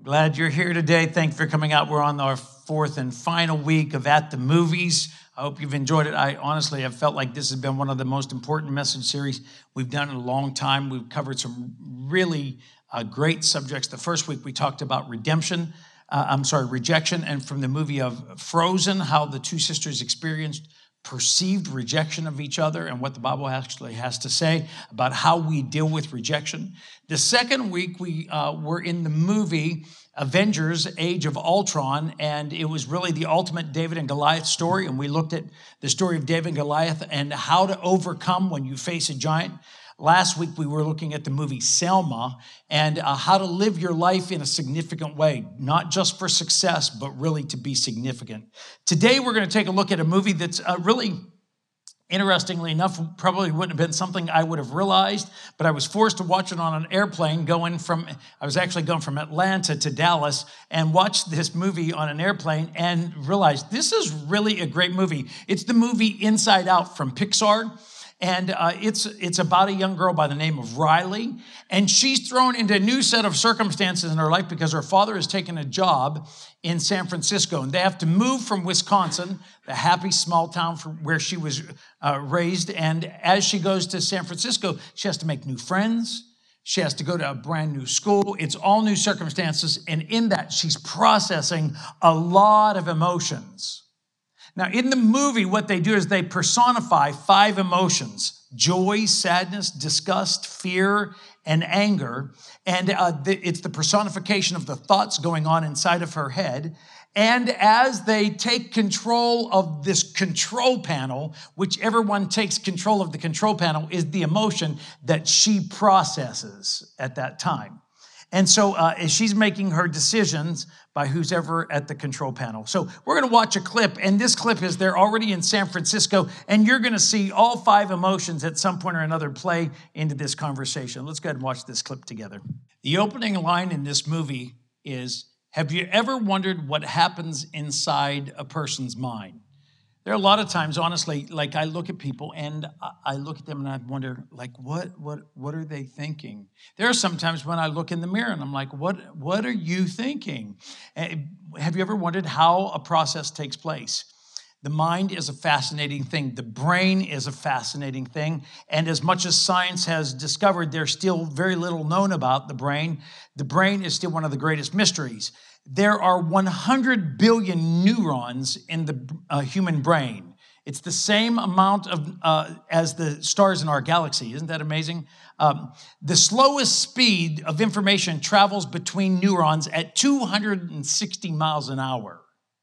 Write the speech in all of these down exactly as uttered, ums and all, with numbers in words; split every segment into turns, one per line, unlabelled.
Glad you're here today. Thanks for coming out. We're on our fourth and final week of At the Movies. I hope you've enjoyed it. I honestly have felt like this has been one of the most important message series we've done in a long time. We've covered some really uh, great subjects. The first week we talked about redemption, uh, I'm sorry, rejection, and from the movie of Frozen, how the two sisters experienced perceived rejection of each other and what the Bible actually has to say about how we deal with rejection. The second week, we uh, were in the movie Avengers: Age of Ultron, and it was really the ultimate David and Goliath story, and we looked at the story of David and Goliath and how to overcome when you face a giant. Last week, we were looking at the movie Selma and uh, how to live your life in a significant way, not just for success, but really to be significant. Today, we're going to take a look at a movie that's uh, really, interestingly enough, probably wouldn't have been something I would have realized, but I was forced to watch it on an airplane going from, I was actually going from Atlanta to Dallas and watched this movie on an airplane and realized this is really a great movie. It's the movie Inside Out from Pixar. And uh, it's it's about a young girl by the name of Riley, and she's thrown into a new set of circumstances in her life because her father has taken a job in San Francisco, and they have to move from Wisconsin, the happy small town from where she was uh, raised. And as she goes to San Francisco, she has to make new friends. She has to go to a brand new school. It's all new circumstances, and in that, she's processing a lot of emotions. Now, in the movie, what they do is they personify five emotions: joy, sadness, disgust, fear, and anger. And uh, the, it's the personification of the thoughts going on inside of her head. And as they take control of this control panel, whichever one takes control of the control panel is the emotion that she processes at that time. And so uh, as she's making her decisions by who's ever at the control panel. So we're going to watch a clip, and this clip is they're already in San Francisco, and you're going to see all five emotions at some point or another play into this conversation. Let's go ahead and watch this clip together. The opening line in this movie is, have you ever wondered what happens inside a person's mind? There are a lot of times, honestly, like I look at people and I look at them and I wonder, like, what, what, what are they thinking? There are some times when I look in the mirror and I'm like, what, what are you thinking? Have you ever wondered how a process takes place? The mind is a fascinating thing. The brain is a fascinating thing. And as much as science has discovered, there's still very little known about the brain. The brain is still one of the greatest mysteries. There are one hundred billion neurons in the uh, human brain. It's the same amount of uh, as the stars in our galaxy. Isn't that amazing? Um, the slowest speed of information travels between neurons at two hundred sixty miles an hour.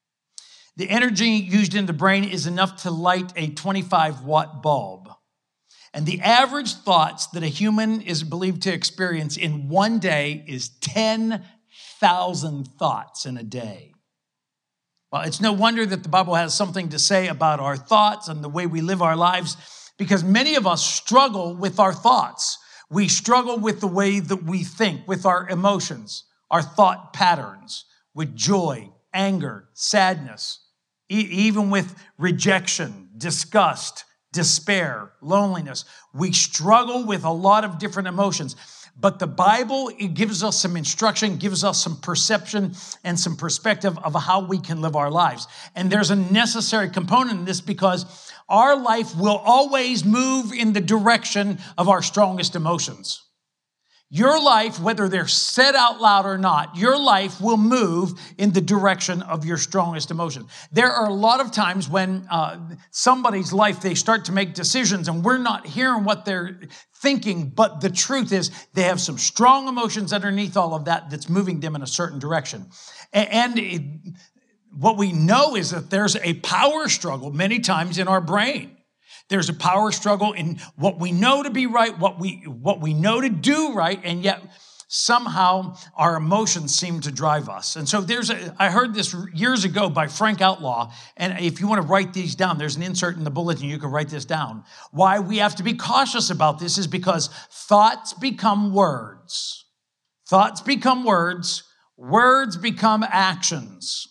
The energy used in the brain is enough to light a twenty-five watt bulb. And the average thoughts that a human is believed to experience in one day is ten thousand thoughts in a day. Well, it's no wonder that the Bible has something to say about our thoughts and the way we live our lives, because many of us struggle with our thoughts. We struggle with the way that we think, with our emotions, our thought patterns, with joy, anger, sadness, e- even with rejection, disgust, despair, loneliness. We struggle with a lot of different emotions. But the Bible, it gives us some instruction, gives us some perception and some perspective of how we can live our lives. And there's a necessary component in this because our life will always move in the direction of our strongest emotions. Your life, whether they're said out loud or not, your life will move in the direction of your strongest emotion. There are a lot of times when uh, somebody's life, they start to make decisions and we're not hearing what they're thinking, but the truth is they have some strong emotions underneath all of that that's moving them in a certain direction. And it, what we know is that there's a power struggle many times in our brain. There's a power struggle in what we know to be right, what we what we know to do right, and yet somehow our emotions seem to drive us. And so there's a, I heard this years ago by Frank Outlaw, and if you want to write these down, there's an insert in the bulletin, you can write this down. Why we have to be cautious about this is because thoughts become words. Thoughts become words. Words become actions.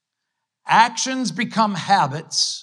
Actions become habits.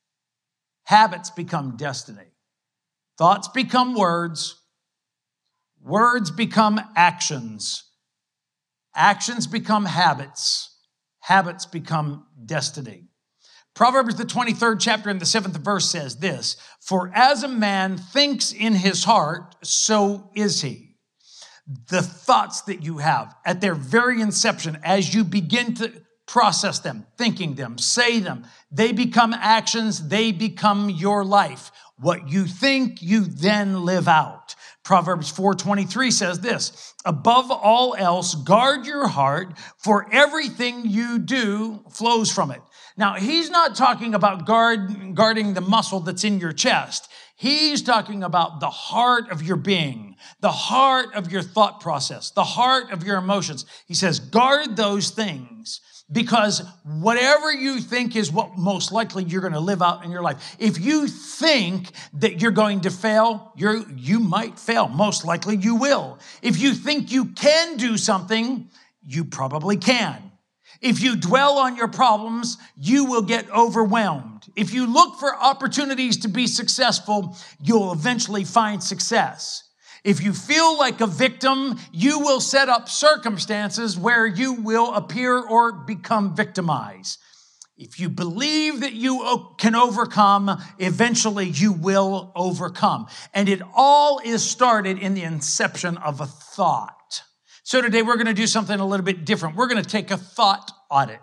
Habits become destiny. Thoughts become words. Words become actions. Actions become habits. Habits become destiny. Proverbs, the twenty-third chapter and the seventh verse says this, "For as a man thinks in his heart, so is he." The thoughts that you have at their very inception, as you begin to process them, thinking them, say them, they become actions, they become your life. What you think, you then live out. Proverbs four twenty-three says this, "Above all else, guard your heart, for everything you do flows from it." Now, he's not talking about guard, guarding the muscle that's in your chest. He's talking about the heart of your being, the heart of your thought process, the heart of your emotions. He says, guard those things, because whatever you think is what most likely you're going to live out in your life. If you think that you're going to fail, you're, you might fail. Most likely you will. If you think you can do something, you probably can. If you dwell on your problems, you will get overwhelmed. If you look for opportunities to be successful, you'll eventually find success. If you feel like a victim, you will set up circumstances where you will appear or become victimized. If you believe that you can overcome, eventually you will overcome. And it all is started in the inception of a thought. So today we're going to do something a little bit different. We're going to take a thought audit.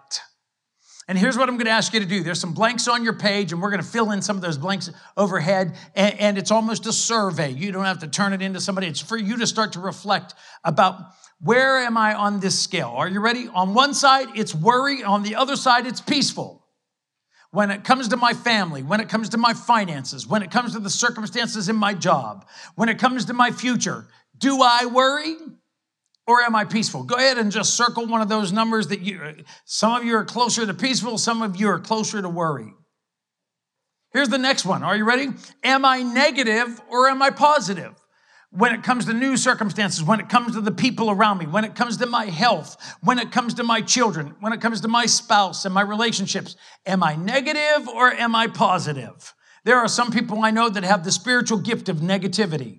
And here's what I'm going to ask you to do. There's some blanks on your page, and we're going to fill in some of those blanks overhead. And, and it's almost a survey. You don't have to turn it into somebody. It's for you to start to reflect about, where am I on this scale? Are you ready? On one side, it's worry. On the other side, it's peaceful. When it comes to my family, when it comes to my finances, when it comes to the circumstances in my job, when it comes to my future, do I worry? Or am I peaceful? Go ahead and just circle one of those numbers that you, some of you are closer to peaceful, some of you are closer to worry. Here's the next one. Are you ready? Am I negative or am I positive? When it comes to new circumstances, when it comes to the people around me, when it comes to my health, when it comes to my children, when it comes to my spouse and my relationships, am I negative or am I positive? There are some people I know that have the spiritual gift of negativity.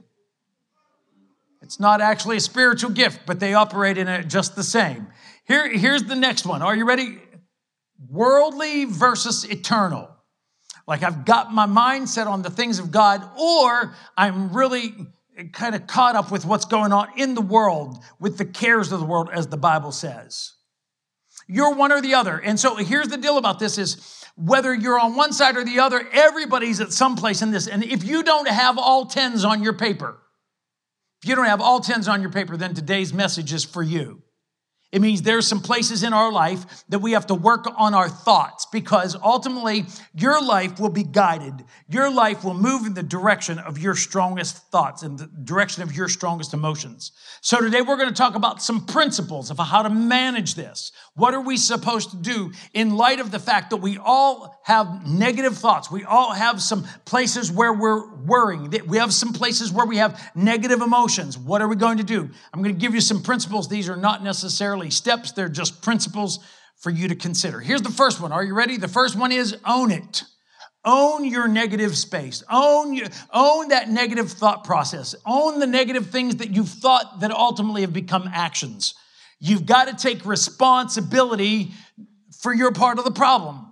It's not actually a spiritual gift, but they operate in it just the same. Here, here's the next one. Are you ready? Worldly versus eternal. Like I've got my mind set on the things of God, or I'm really kind of caught up with what's going on in the world, with the cares of the world, as the Bible says. You're one or the other. And so here's the deal about this is, whether you're on one side or the other, everybody's at some place in this. And if you don't have all tens on your paper, if you don't have all tens on your paper, then today's message is for you. It means there's some places in our life that we have to work on our thoughts, because ultimately your life will be guided. Your life will move in the direction of your strongest thoughts and the direction of your strongest emotions. So today we're going to talk about some principles of how to manage this. What are we supposed to do in light of the fact that we all have negative thoughts? We all have some places where we're worrying. We have some places where we have negative emotions. What are we going to do? I'm going to give you some principles. These are not necessarily steps. They're just principles for you to consider. Here's the first one. Are you ready? The first one is own it. Own your negative space. Own, your, own that negative thought process. Own the negative things that you've thought that ultimately have become actions. You've got to take responsibility for your part of the problem.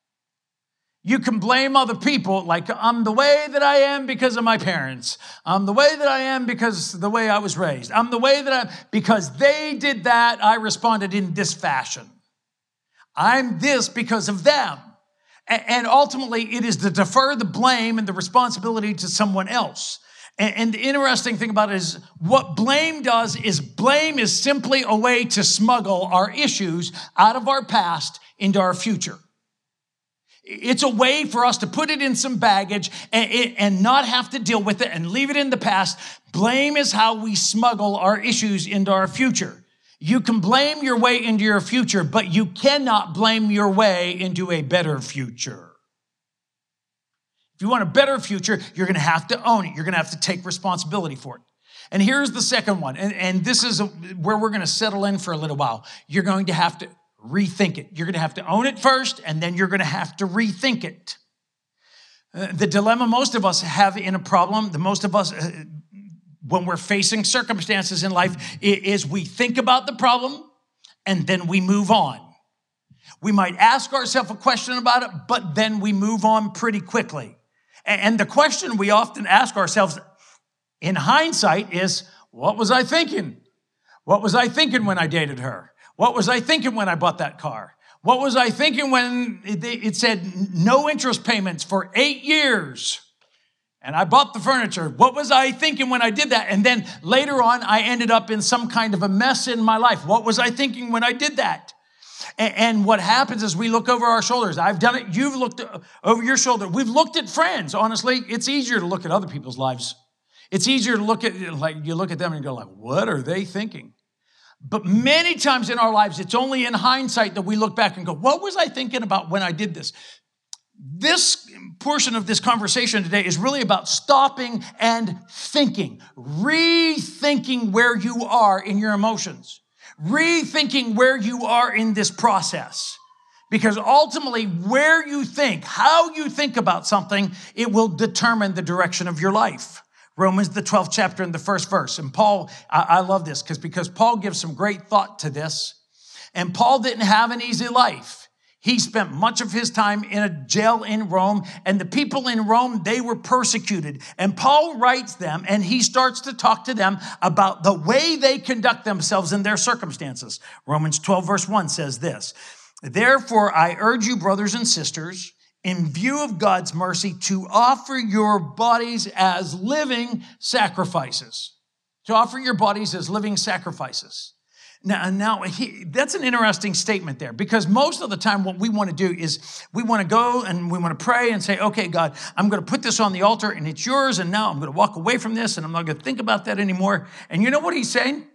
You can blame other people, like I'm the way that I am because of my parents. I'm the way that I am because of the way I was raised. I'm the way that I, because they did that, I responded in this fashion. I'm this because of them. And ultimately, it is to defer the blame and the responsibility to someone else. And the interesting thing about it is what blame does is blame is simply a way to smuggle our issues out of our past into our future. It's a way for us to put it in some baggage and, and not have to deal with it and leave it in the past. Blame is how we smuggle our issues into our future. You can blame your way into your future, but you cannot blame your way into a better future. If you want a better future, you're going to have to own it. You're going to have to take responsibility for it. And here's the second one. And, and this is a, where we're going to settle in for a little while. You're going to have to rethink it. You're going to have to own it first, and then you're going to have to rethink it. Uh, the dilemma most of us have in a problem, the most of us, uh, when we're facing circumstances in life, is we think about the problem, and then we move on. We might ask ourselves a question about it, but then we move on pretty quickly. And the question we often ask ourselves in hindsight is, what was I thinking? What was I thinking when I dated her? What was I thinking when I bought that car? What was I thinking when it said no interest payments for eight years? And I bought the furniture. What was I thinking when I did that? And then later on, I ended up in some kind of a mess in my life. What was I thinking when I did that? And what happens is we look over our shoulders. I've done it. You've looked over your shoulder. We've looked at friends. Honestly, it's easier to look at other people's lives. It's easier to look at, like, you look at them and go like, what are they thinking? But many times in our lives, it's only in hindsight that we look back and go, what was I thinking about when I did this? This portion of this conversation today is really about stopping and thinking, rethinking where you are in your emotions, rethinking where you are in this process. Because ultimately, where you think, how you think about something, it will determine the direction of your life. Romans, the twelfth chapter and the first verse. And Paul, I, I love this because, because Paul gives some great thought to this. And Paul didn't have an easy life. He spent much of his time in a jail in Rome, and the people in Rome, they were persecuted. And Paul writes them, and he starts to talk to them about the way they conduct themselves in their circumstances. Romans twelve, verse one says this, therefore, I urge you, brothers and sisters, in view of God's mercy, to offer your bodies as living sacrifices. To offer your bodies as living sacrifices. Now, now he, that's an interesting statement there, because most of the time what we want to do is we want to go and we want to pray and say, okay, God, I'm going to put this on the altar and it's yours, and now I'm going to walk away from this and I'm not going to think about that anymore. And you know what he's saying?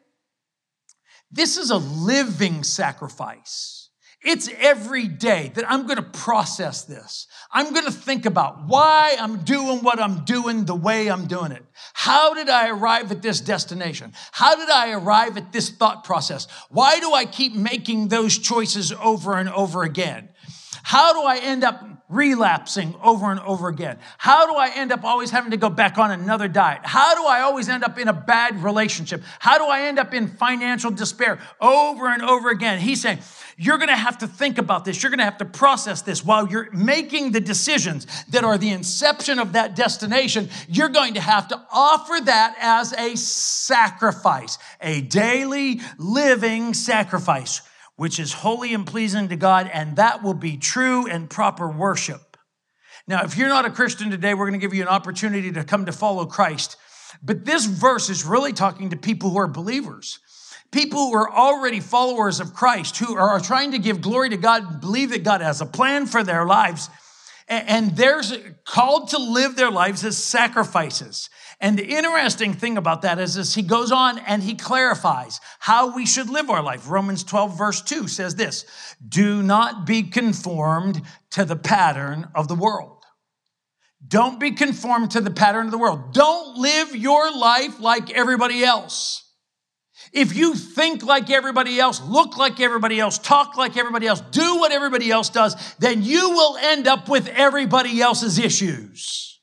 This is a living sacrifice. It's every day that I'm going to process this. I'm going to think about why I'm doing what I'm doing the way I'm doing it. How did I arrive at this destination? How did I arrive at this thought process? Why do I keep making those choices over and over again? How do I end up relapsing over and over again? How do I end up always having to go back on another diet? How do I always end up in a bad relationship? How do I end up in financial despair over and over again? He's saying, you're going to have to think about this. You're going to have to process this while you're making the decisions that are the inception of that destination. You're going to have to offer that as a sacrifice, a daily living sacrifice, which is holy and pleasing to God, and that will be true and proper worship. Now, if you're not a Christian today, we're going to give you an opportunity to come to follow Christ. But this verse is really talking to people who are believers. People who are already followers of Christ, who are trying to give glory to God and believe that God has a plan for their lives. And they're called to live their lives as sacrifices. And the interesting thing about that is, is he goes on and he clarifies how we should live our life. Romans twelve, verse two says this, do not be conformed to the pattern of the world. Don't be conformed to the pattern of the world. Don't live your life like everybody else. If you think like everybody else, look like everybody else, talk like everybody else, do what everybody else does, then you will end up with everybody else's issues.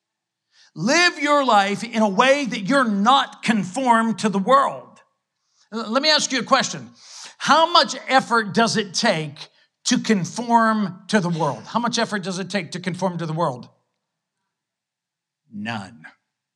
Live your life in a way that you're not conformed to the world. Let me ask you a question. How much effort does it take to conform to the world? How much effort does it take to conform to the world? None.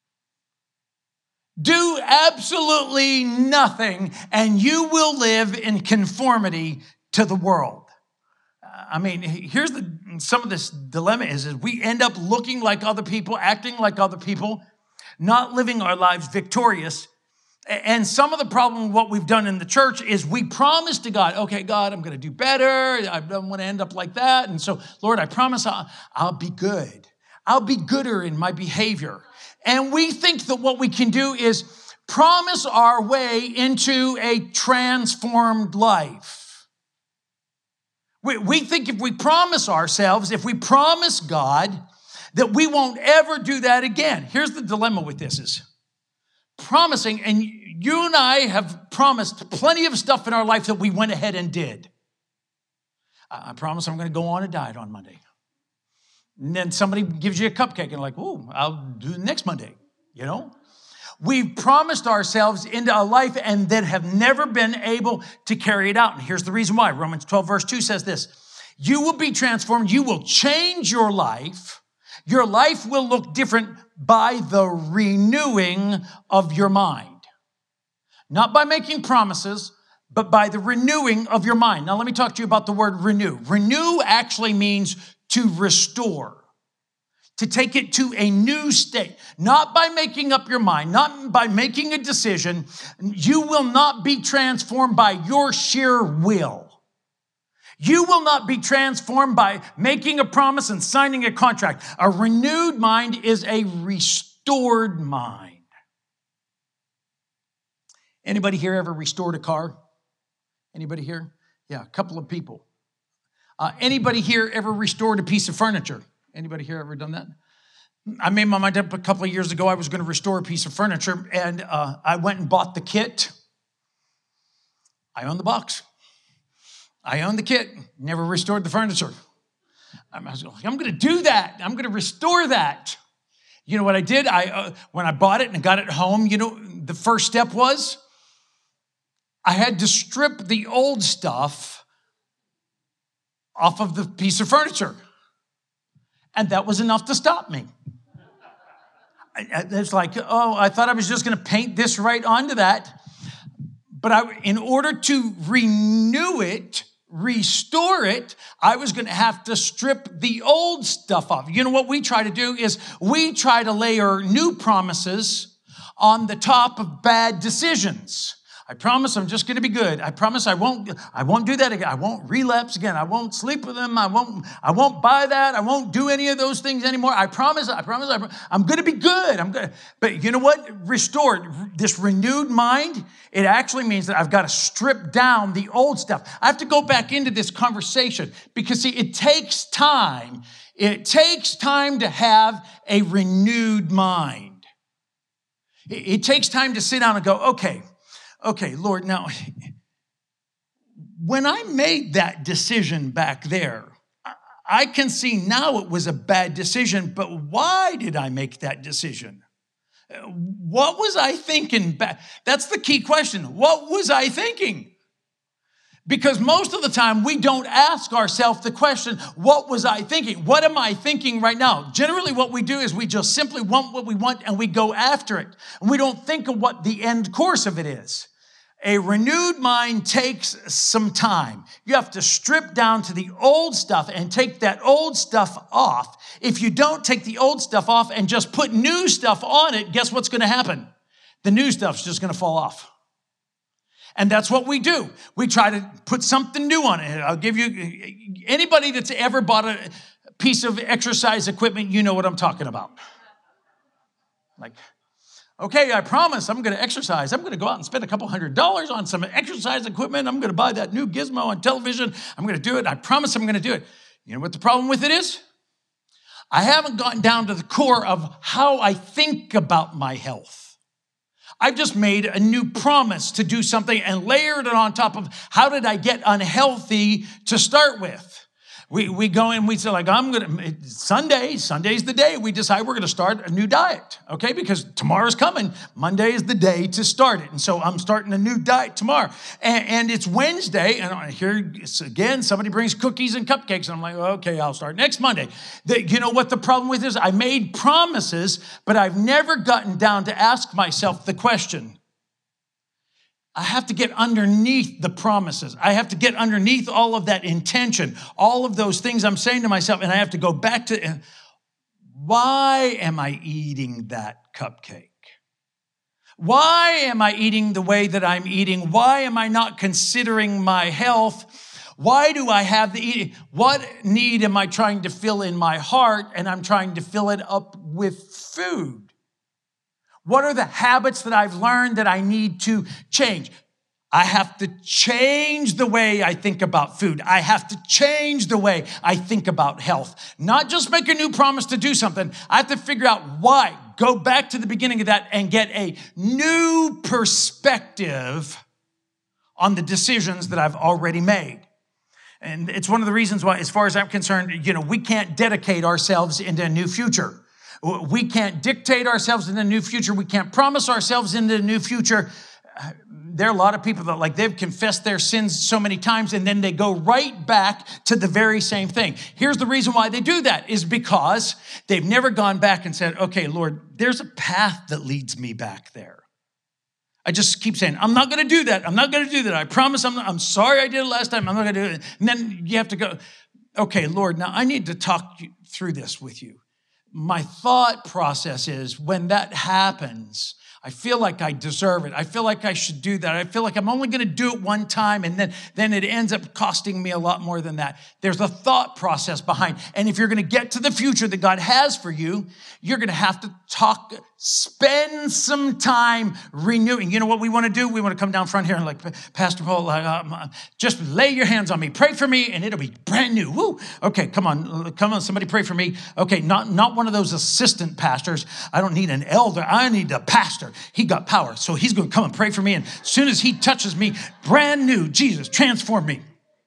Do absolutely nothing, and you will live in conformity to the world. I mean, here's the some of this dilemma is, is we end up looking like other people, acting like other people, not living our lives victorious. And some of the problem, what we've done in the church is we promise to God, okay, God, I'm going to do better. I don't want to end up like that. And so, Lord, I promise I'll, I'll be good. I'll be gooder in my behavior. And we think that what we can do is promise our way into a transformed life. We, we think if we promise ourselves, if we promise God, that we won't ever do that again. Here's the dilemma with this is promising, and you and I have promised plenty of stuff in our life that we went ahead and did. I, I promise I'm going to go on a diet on Monday. And then somebody gives you a cupcake and like, oh, I'll do it next Monday, you know? We've promised ourselves into a life and then have never been able to carry it out. And here's the reason why. Romans twelve verse two says this: you will be transformed. You will change your life. Your life will look different by the renewing of your mind. Not by making promises, but by the renewing of your mind. Now, let me talk to you about the word renew. Renew actually means to restore, to take it to a new state. Not by making up your mind, not by making a decision. You will not be transformed by your sheer will. You will not be transformed by making a promise and signing a contract. A renewed mind is a restored mind. Anybody here ever restored a car? Anybody here? Yeah, a couple of people. Uh, anybody here ever restored a piece of furniture? Anybody here ever done that? I made my mind up a couple of years ago I was going to restore a piece of furniture, and uh, I went and bought the kit. I own the box. I own the kit. Never restored the furniture. I was like, I'm going to do that. I'm going to restore that. You know what I did? I uh, when I bought it and got it home, you know, the first step was I had to strip the old stuff off of the piece of furniture. And that was enough to stop me. It's like, oh, I thought I was just going to paint this right onto that. But I, in order to renew it, restore it, I was going to have to strip the old stuff off. You know what we try to do is we try to layer new promises on the top of bad decisions. I promise I'm just going to be good. I promise I won't, I won't do that again. I won't relapse again. I won't sleep with them. I won't, I won't buy that. I won't do any of those things anymore. I promise, I promise, I, I'm going to be good. I'm good. But you know what? Restored, this renewed mind, it actually means that I've got to strip down the old stuff. I have to go back into this conversation because see, it takes time. It takes time to have a renewed mind. It, it takes time to sit down and go, okay, Okay, Lord, now, when I made that decision back there, I can see now it was a bad decision, but why did I make that decision? What was I thinking back? That's the key question. What was I thinking? Because most of the time, we don't ask ourselves the question, what was I thinking? What am I thinking right now? Generally, what we do is we just simply want what we want and we go after it. And we don't think of what the end course of it is. A renewed mind takes some time. You have to strip down to the old stuff and take that old stuff off. If you don't take the old stuff off and just put new stuff on it, guess what's going to happen? The new stuff's just going to fall off. And that's what we do. We try to put something new on it. I'll give you, anybody that's ever bought a piece of exercise equipment, you know what I'm talking about. Like, okay, I promise I'm going to exercise. I'm going to go out and spend a couple hundred dollars on some exercise equipment. I'm going to buy that new gizmo on television. I'm going to do it. I promise I'm going to do it. You know what the problem with it is? I haven't gotten down to the core of how I think about my health. I've just made a new promise to do something and layered it on top of how did I get unhealthy to start with. We we go in, we say like, I'm going to, Sunday, Sunday's the day we decide we're going to start a new diet, okay? Because tomorrow's coming. Monday is the day to start it. And so I'm starting a new diet tomorrow. And, and it's Wednesday, and here again, somebody brings cookies and cupcakes, and I'm like, okay, I'll start next Monday. The, you know what the problem with is? I made promises, but I've never gotten down to ask myself the question, I have to get underneath the promises. I have to get underneath all of that intention, all of those things I'm saying to myself, and I have to go back to, why am I eating that cupcake? Why am I eating the way that I'm eating? Why am I not considering my health? Why do I have the eating? What need am I trying to fill in my heart, and I'm trying to fill it up with food? What are the habits that I've learned that I need to change? I have to change the way I think about food. I have to change the way I think about health. Not just make a new promise to do something. I have to figure out why. Go back to the beginning of that and get a new perspective on the decisions that I've already made. And it's one of the reasons why, as far as I'm concerned, you know, we can't dedicate ourselves into a new future. We can't dictate ourselves in the new future. We can't promise ourselves into the new future. There are a lot of people that like they've confessed their sins so many times and then they go right back to the very same thing. Here's the reason why they do that is because they've never gone back and said, okay, Lord, there's a path that leads me back there. I just keep saying, I'm not going to do that. I'm not going to do that. I promise I'm not, I'm sorry I did it last time. I'm not going to do it. And then you have to go, okay, Lord, now I need to talk through this with you. My thought process is when that happens, I feel like I deserve it. I feel like I should do that. I feel like I'm only going to do it one time, and then, then it ends up costing me a lot more than that. There's a thought process behind. And if you're going to get to the future that God has for you, you're going to have to talk, spend some time renewing. You know what we want to do? We want to come down front here and like, Pastor Paul, uh, just lay your hands on me. Pray for me, and it'll be brand new. Woo! Okay, come on. Come on, somebody pray for me. Okay, not, not one of those assistant pastors. I don't need an elder. I need a pastor. He got power, so he's going to come and pray for me. And as soon as he touches me, brand new, Jesus, transform me.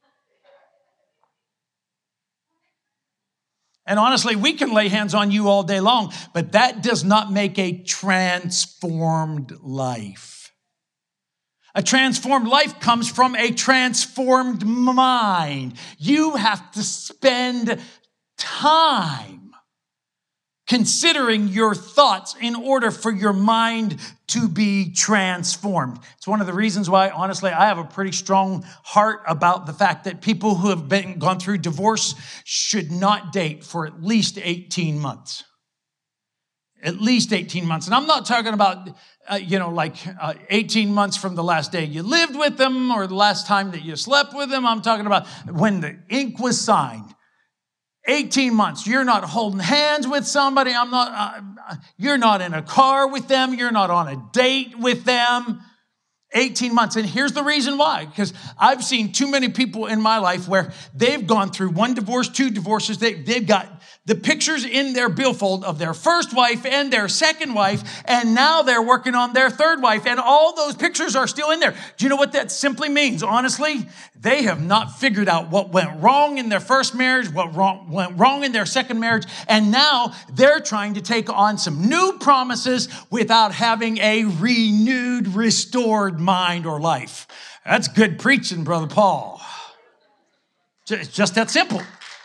And honestly, we can lay hands on you all day long, but that does not make a transformed life. A transformed life comes from a transformed mind. You have to spend time considering your thoughts in order for your mind to be transformed. It's one of the reasons why, honestly, I have a pretty strong heart about the fact that people who have been gone through divorce should not date for at least eighteen months. At least eighteen months. And I'm not talking about, uh, you know, like uh, eighteen months from the last day you lived with them or the last time that you slept with them. I'm talking about when the ink was signed. eighteen months, you're not holding hands with somebody. I'm not, uh, you're not in a car with them. You're not on a date with them. eighteen months. And here's the reason why. Because I've seen too many people in my life where they've gone through one divorce, two divorces. They, they've got the pictures in their billfold of their first wife and their second wife, and now they're working on their third wife, and all those pictures are still in there. Do you know what that simply means? Honestly, they have not figured out what went wrong in their first marriage, what wrong, went wrong in their second marriage, and now they're trying to take on some new promises without having a renewed, restored mind or life. That's good preaching, Brother Paul. It's just that simple.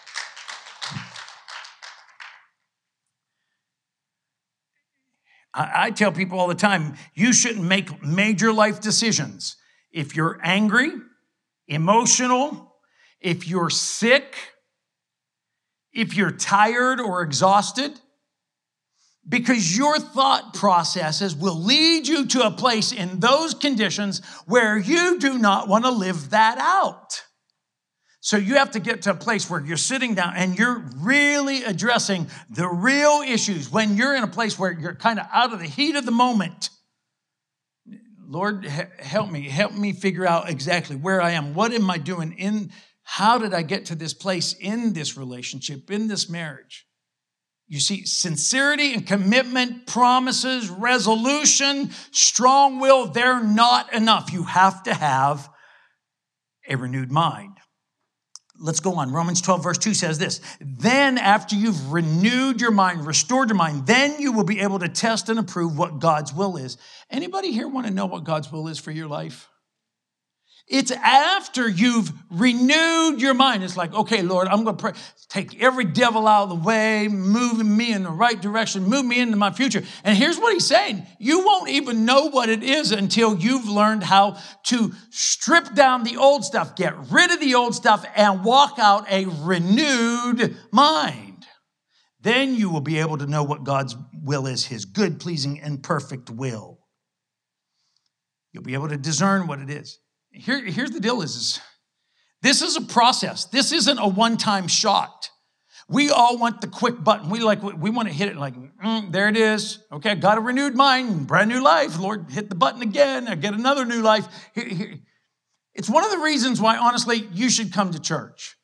I tell people all the time, you shouldn't make major life decisions if you're angry, emotional, if you're sick, if you're tired or exhausted, because your thought processes will lead you to a place in those conditions where you do not want to live that out. So you have to get to a place where you're sitting down and you're really addressing the real issues. When you're in a place where you're kind of out of the heat of the moment, Lord, help me. Help me figure out exactly where I am. What am I doing? In how did I get to this place in this relationship, in this marriage? You see, sincerity and commitment, promises, resolution, strong will, they're not enough. You have to have a renewed mind. Let's go on. Romans twelve verse two says this. Then after you've renewed your mind, restored your mind, then you will be able to test and approve what God's will is. Anybody here want to know what God's will is for your life? It's after you've renewed your mind. It's like, okay, Lord, I'm going to pray. Take every devil out of the way, moving me in the right direction, move me into my future. And here's what he's saying. You won't even know what it is until you've learned how to strip down the old stuff, get rid of the old stuff, and walk out a renewed mind. Then you will be able to know what God's will is, his good, pleasing, and perfect will. You'll be able to discern what it is. Here, here's the deal is, is this is a process. This isn't a one-time shot. We all want the quick button. We like we want to hit it like, mm, there it is. Okay, got a renewed mind, brand new life. Lord, hit the button again. I get another new life. Here, here. It's one of the reasons why, honestly, you should come to church.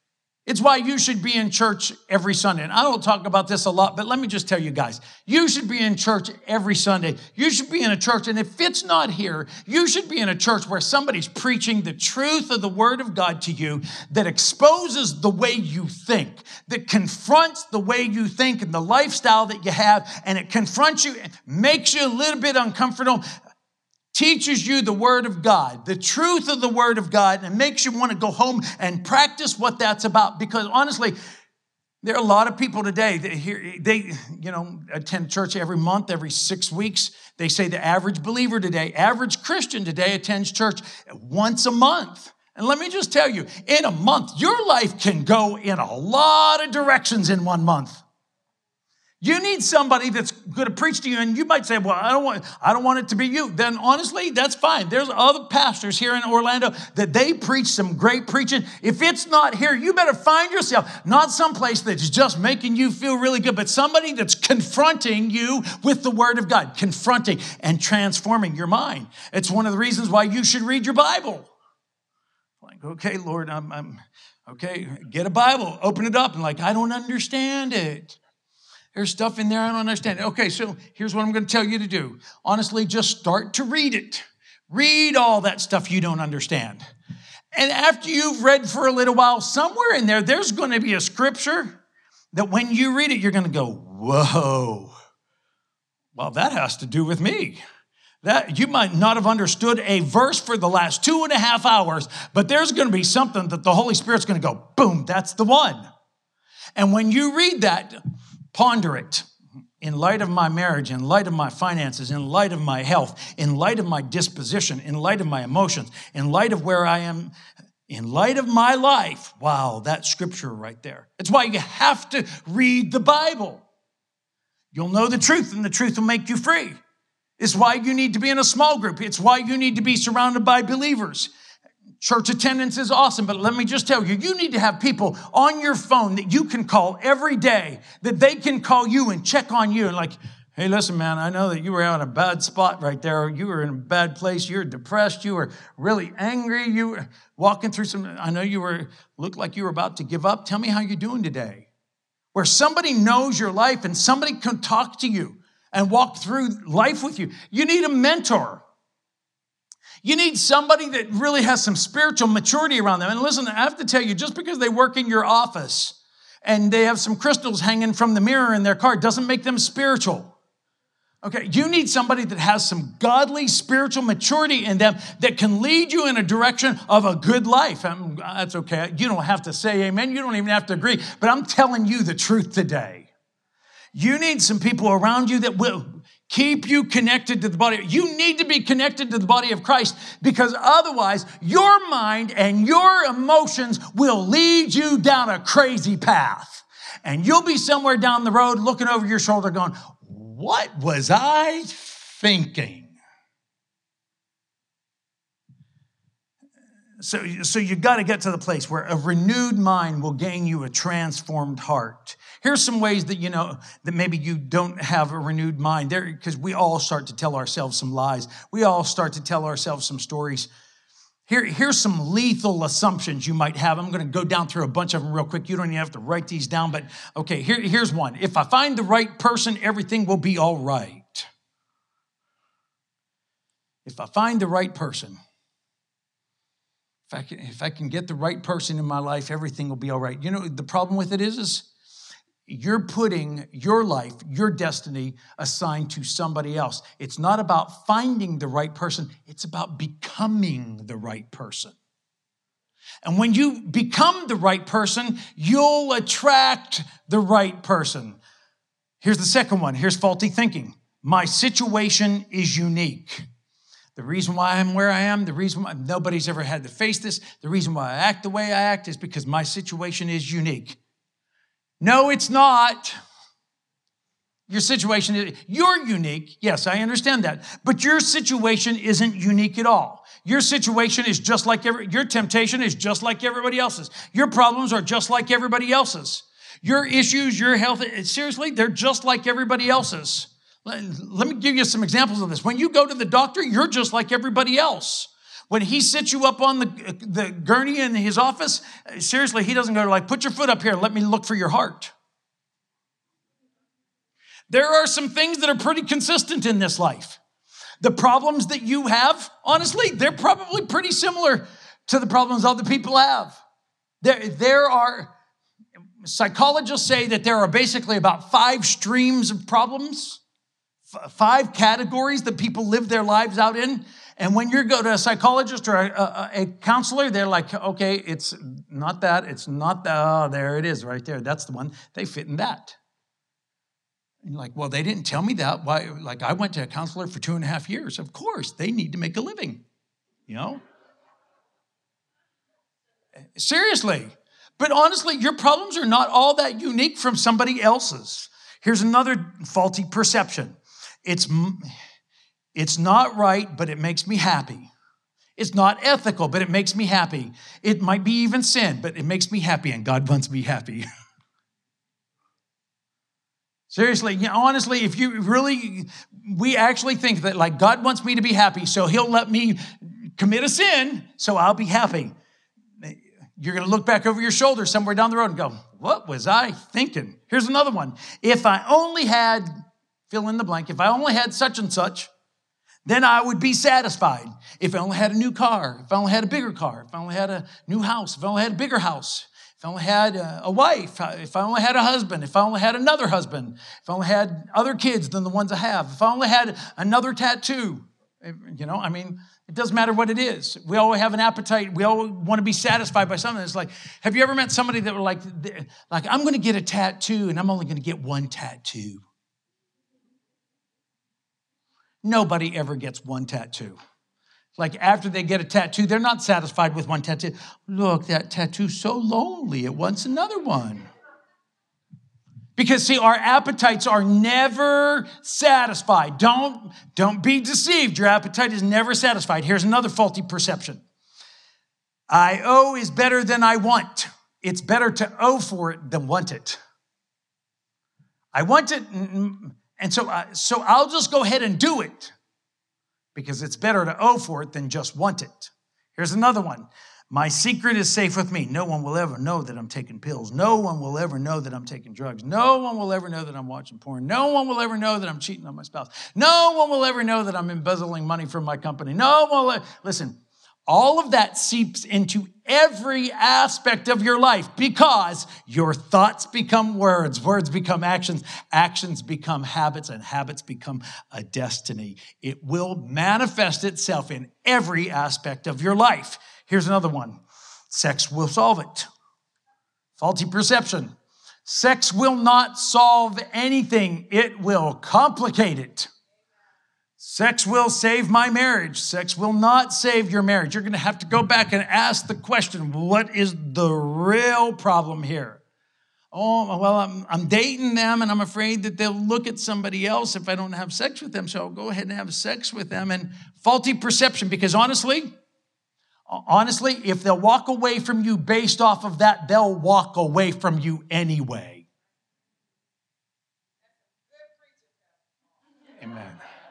It's why you should be in church every Sunday. And I don't talk about this a lot, but let me just tell you guys, you should be in church every Sunday. You should be in a church, and if it's not here, you should be in a church where somebody's preaching the truth of the Word of God to you that exposes the way you think, that confronts the way you think and the lifestyle that you have, and it confronts you, makes you a little bit uncomfortable, teaches you the Word of God, the truth of the Word of God, and makes you want to go home and practice what that's about. Because honestly, there are a lot of people today that hear, they, you know, attend church every month, every six weeks. They say the average believer today, average Christian today attends church once a month. And let me just tell you, in a month, your life can go in a lot of directions in one month. You need somebody that's going to preach to you, and you might say, well, I don't want, I don't want it to be you. Then honestly, that's fine. There's other pastors here in Orlando that they preach some great preaching. If it's not here, you better find yourself not someplace that's just making you feel really good, but somebody that's confronting you with the Word of God, confronting and transforming your mind. It's one of the reasons why you should read your Bible. Like, okay, Lord, I'm, I'm okay, get a Bible, open it up, and like, I don't understand it. There's stuff in there I don't understand. Okay, so here's what I'm going to tell you to do. Honestly, just start to read it. Read all that stuff you don't understand. And after you've read for a little while, somewhere in there, there's going to be a scripture that when you read it, you're going to go, whoa. Well, that has to do with me. That you might not have understood a verse for the last two and a half hours, but there's going to be something that the Holy Spirit's going to go, boom, that's the one. And when you read that, ponder it in light of my marriage, in light of my finances, in light of my health, in light of my disposition, in light of my emotions, in light of where I am, in light of my life. Wow, that scripture right there. It's why you have to read the Bible. You'll know the truth, and the truth will make you free. It's why you need to be in a small group. It's why you need to be surrounded by believers. Church attendance is awesome, but let me just tell you, you need to have people on your phone that you can call every day, that they can call you and check on you and like, hey, listen, man, I know that you were out in a bad spot right there. You were in a bad place. You were depressed. You were really angry. You were walking through some, I know you were, looked like you were about to give up. Tell me how you're doing today. Where somebody knows your life and somebody can talk to you and walk through life with you. You need a mentor. You need somebody that really has some spiritual maturity around them. And listen, I have to tell you, just because they work in your office and they have some crystals hanging from the mirror in their car doesn't make them spiritual. Okay, you need somebody that has some godly spiritual maturity in them that can lead you in a direction of a good life. I'm, that's okay. You don't have to say amen. You don't even have to agree. But I'm telling you the truth today. You need some people around you that will keep you connected to the body. You need to be connected to the body of Christ because otherwise your mind and your emotions will lead you down a crazy path. And you'll be somewhere down the road looking over your shoulder going, what was I thinking? So, so you got to get to the place where a renewed mind will gain you a transformed heart. Here's some ways that you know that maybe you don't have a renewed mind there, because we all start to tell ourselves some lies. We all start to tell ourselves some stories. Here, here's some lethal assumptions you might have. I'm going to go down through a bunch of them real quick. You don't even have to write these down, but okay, here, here's one. If I find the right person, everything will be all right. If I find the right person, if I can, if I can get the right person in my life, everything will be all right. You know, the problem with it is, is you're putting your life, your destiny assigned to somebody else. It's not about finding the right person. It's about becoming the right person. And when you become the right person, you'll attract the right person. Here's the second one. Here's faulty thinking. My situation is unique. The reason why I'm where I am, the reason why nobody's ever had to face this, the reason why I act the way I act is because my situation is unique. No, it's not. Your situation is, you're unique. Yes, I understand that. But your situation isn't unique at all. Your situation is just like every, your temptation is just like everybody else's. Your problems are just like everybody else's. Your issues, your health, seriously, they're just like everybody else's. Let me give you some examples of this. When you go to the doctor, you're just like everybody else. When he sits you up on the, the gurney in his office, seriously, he doesn't go like, put your foot up here and let me look for your heart. There are some things that are pretty consistent in this life. The problems that you have, honestly, they're probably pretty similar to the problems other people have. There, there are, psychologists say that there are basically about five streams of problems, f- five categories that people live their lives out in. And when you go to a psychologist or a, a, a counselor, they're like, okay, it's not that, it's not that, oh, there it is right there. That's the one. They fit in that. And you're like, well, they didn't tell me that. Why? Like, I went to a counselor for two and a half years. Of course, they need to make a living, you know? Seriously. But honestly, your problems are not all that unique from somebody else's. Here's another faulty perception. It's, it's not right, but it makes me happy. It's not ethical, but it makes me happy. It might be even sin, but it makes me happy, and God wants me happy. Seriously, you know, honestly, if you really, we actually think that like God wants me to be happy, so he'll let me commit a sin, so I'll be happy. You're going to look back over your shoulder somewhere down the road and go, what was I thinking? Here's another one. If I only had, fill in the blank, if I only had such and such, then I would be satisfied. If I only had a new car, if I only had a bigger car, if I only had a new house, if I only had a bigger house, if I only had a wife, if I only had a husband, if I only had another husband, if I only had other kids than the ones I have, if I only had another tattoo, you know, I mean, it doesn't matter what it is. We all have an appetite. We all want to be satisfied by something. It's like, have you ever met somebody that were like, like I'm going to get a tattoo and I'm only going to get one tattoo? Nobody ever gets one tattoo. Like after they get a tattoo, they're not satisfied with one tattoo. Look, that tattoo's so lonely. It wants another one. Because see, our appetites are never satisfied. Don't, don't be deceived. Your appetite is never satisfied. Here's another faulty perception. I owe is better than I want. It's better to owe for it than want it. I want it, and so, I, so I'll just go ahead and do it. Because it's better to owe for it than just want it. Here's another one. My secret is safe with me. No one will ever know that I'm taking pills. No one will ever know that I'm taking drugs. No one will ever know that I'm watching porn. No one will ever know that I'm cheating on my spouse. No one will ever know that I'm embezzling money from my company. No one will. Listen, all of that seeps into every aspect of your life because your thoughts become words, words become actions, actions become habits, and habits become a destiny. It will manifest itself in every aspect of your life. Here's another one. Sex will solve it. Faulty perception. Sex will not solve anything. It will complicate it. Sex will save my marriage. Sex will not save your marriage. You're going to have to go back and ask the question, what is the real problem here? Oh, well, I'm, I'm dating them and I'm afraid that they'll look at somebody else if I don't have sex with them. So I'll go ahead and have sex with them. And faulty perception, because honestly, honestly, if they'll walk away from you based off of that, they'll walk away from you anyway. Amen.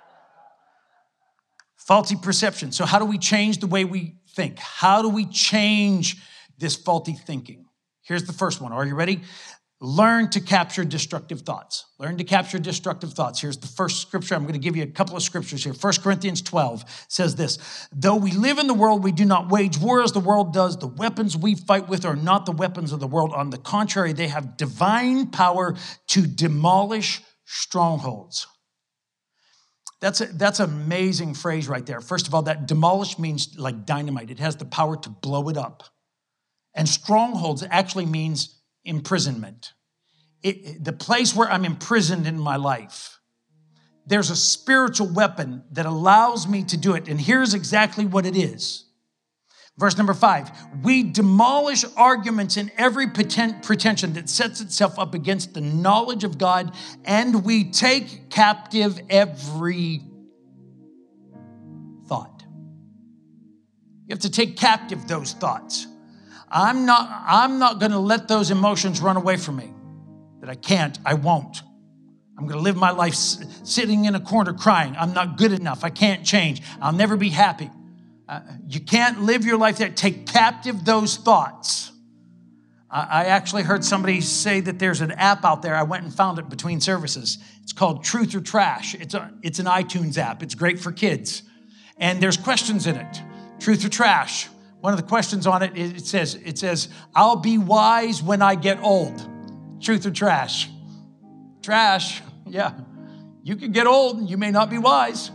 Faulty perception. So how do we change the way we think? How do we change this faulty thinking? Here's the first one. Are you ready? Learn to capture destructive thoughts. Learn to capture destructive thoughts. Here's the first scripture. I'm going to give you a couple of scriptures here. First Corinthians twelve says this. Though we live in the world, we do not wage war as the world does. The weapons we fight with are not the weapons of the world. On the contrary, they have divine power to demolish strongholds. That's a, that's an amazing phrase right there. First of all, that demolish means like dynamite. It has the power to blow it up. And strongholds actually means imprisonment. It, the place where I'm imprisoned in my life. There's a spiritual weapon that allows me to do it. And here's exactly what it is. Verse number five, we demolish arguments in every pretension that sets itself up against the knowledge of God, and we take captive every thought. You have to take captive those thoughts. I'm not, I'm not going to let those emotions run away from me. That I can't, I won't. I'm going to live my life sitting in a corner crying. I'm not good enough. I can't change. I'll never be happy. Uh, you can't live your life there. Take captive those thoughts. I, I actually heard somebody say that there's an app out there. I went and found it between services. It's called Truth or Trash. It's a, it's an iTunes app. It's great for kids. And there's questions in it. Truth or trash. One of the questions on it, it says, it says, I'll be wise when I get old. Truth or trash? Trash, yeah. You can get old and you may not be wise.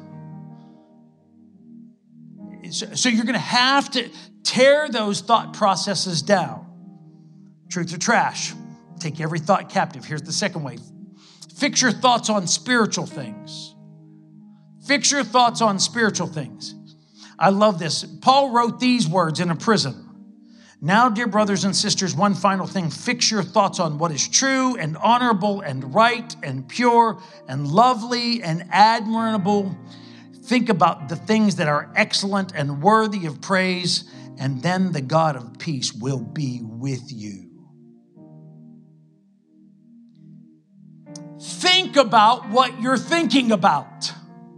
So you're going to have to tear those thought processes down. Truth or trash? Take every thought captive. Here's the second way. Fix your thoughts on spiritual things. Fix your thoughts on spiritual things. I love this. Paul wrote these words in a prison. Now, dear brothers and sisters, one final thing. Fix your thoughts on what is true and honorable and right and pure and lovely and admirable. Think about the things that are excellent and worthy of praise, and then the God of peace will be with you. Think about what you're thinking about.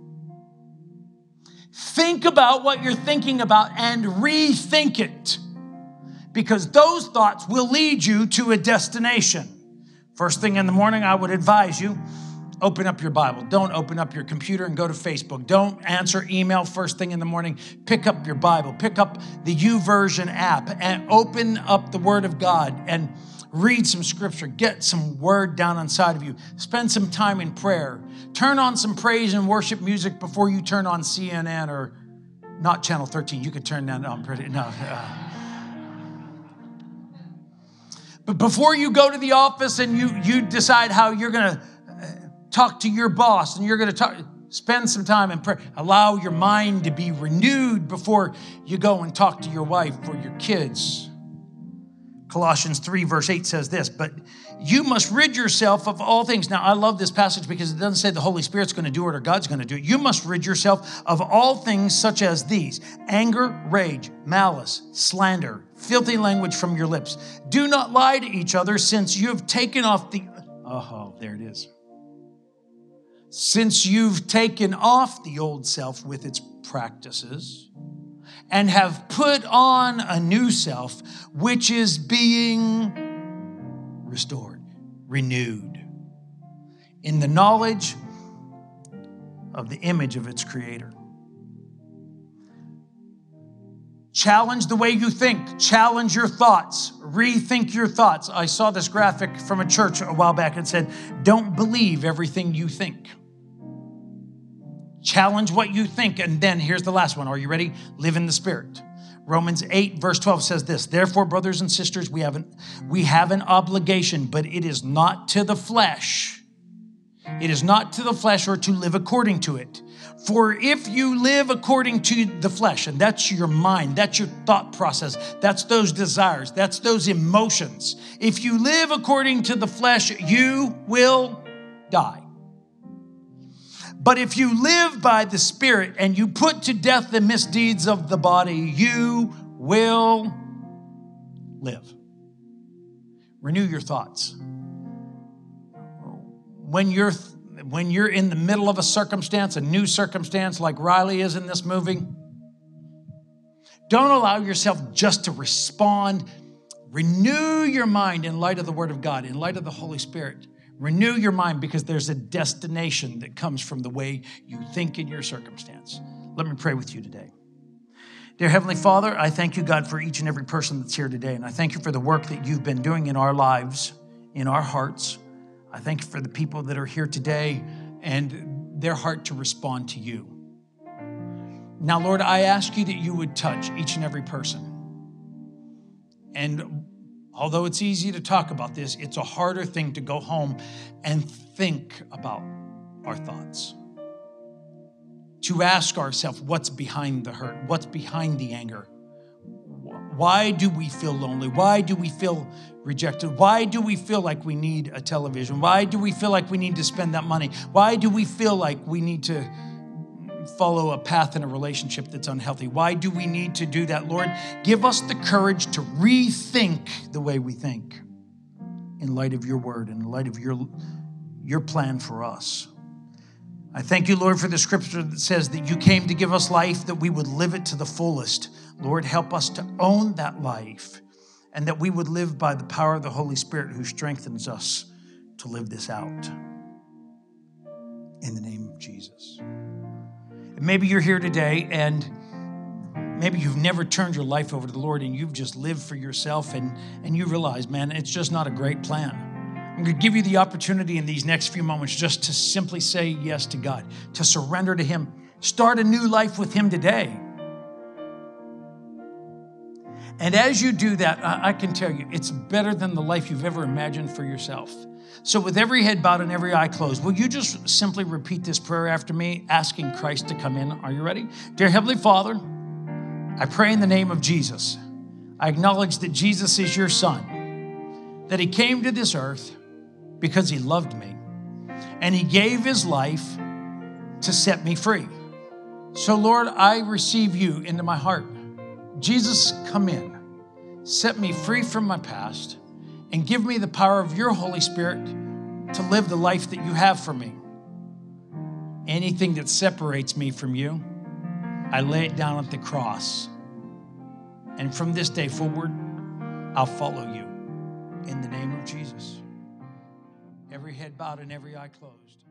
Think about what you're thinking about and rethink it, because those thoughts will lead you to a destination. First thing in the morning, I would advise you, open up your Bible. Don't open up your computer and go to Facebook. Don't answer email first thing in the morning. Pick up your Bible. Pick up the YouVersion app and open up the Word of God and read some scripture. Get some word down inside of you. Spend some time in prayer. Turn on some praise and worship music before you turn on C N N or not Channel thirteen. You could turn that on pretty, no. Uh, But before you go to the office and you, you decide how you're going to talk to your boss and you're going to talk, spend some time in prayer. Allow your mind to be renewed before you go and talk to your wife or your kids. Colossians three verse eight says this, but you must rid yourself of all things. Now, I love this passage because it doesn't say the Holy Spirit's going to do it or God's going to do it. You must rid yourself of all things such as these: anger, rage, malice, slander, filthy language from your lips. Do not lie to each other, since you have taken off the, oh, there it is. Since you've taken off the old self with its practices and have put on a new self, which is being restored, renewed in the knowledge of the image of its creator. Challenge the way you think. Challenge your thoughts. Rethink your thoughts. I saw this graphic from a church a while back and said, don't believe everything you think. Challenge what you think. And then here's the last one. Are you ready? Live in the Spirit. Romans eight verse twelve says this, therefore, brothers and sisters, we have an, we have an obligation, but it is not to the flesh. It is not to the flesh or to live according to it. For if you live according to the flesh, and that's your mind, that's your thought process, that's those desires, that's those emotions. If you live according to the flesh, you will die. But if you live by the Spirit and you put to death the misdeeds of the body, you will live. Renew your thoughts. When you're when you're in the middle of a circumstance, a new circumstance like Riley is in this movie, don't allow yourself just to respond. Renew your mind in light of the Word of God, in light of the Holy Spirit. Renew your mind, because there's a destination that comes from the way you think in your circumstance. Let me pray with you today. Dear Heavenly Father, I thank you, God, for each and every person that's here today. And I thank you for the work that you've been doing in our lives, in our hearts. I thank you for the people that are here today and their heart to respond to you. Now, Lord, I ask you that you would touch each and every person. And although it's easy to talk about this, it's a harder thing to go home and think about our thoughts. To ask ourselves, what's behind the hurt? What's behind the anger? Why do we feel lonely? Why do we feel rejected? Why do we feel like we need a television? Why do we feel like we need to spend that money? Why do we feel like we need to follow a path in a relationship that's unhealthy? Why do we need to do that? Lord, give us the courage to rethink the way we think in light of your word, in light of your, your plan for us. I thank you, Lord, for the scripture that says that you came to give us life, that we would live it to the fullest. Lord, help us to own that life and that we would live by the power of the Holy Spirit who strengthens us to live this out. In the name of Jesus. And maybe you're here today and maybe you've never turned your life over to the Lord and you've just lived for yourself and, and you realize, man, it's just not a great plan. I'm going to give you the opportunity in these next few moments just to simply say yes to God, to surrender to Him. Start a new life with Him today. And as you do that, I can tell you, it's better than the life you've ever imagined for yourself. So with every head bowed and every eye closed, will you just simply repeat this prayer after me, asking Christ to come in? Are you ready? Dear Heavenly Father, I pray in the name of Jesus. I acknowledge that Jesus is your Son, that He came to this earth because He loved me, and He gave His life to set me free. So Lord, I receive you into my heart. Jesus, come in, set me free from my past, and give me the power of your Holy Spirit to live the life that you have for me. Anything that separates me from you, I lay it down at the cross. And from this day forward, I'll follow you in the name of Jesus. Every head bowed and every eye closed.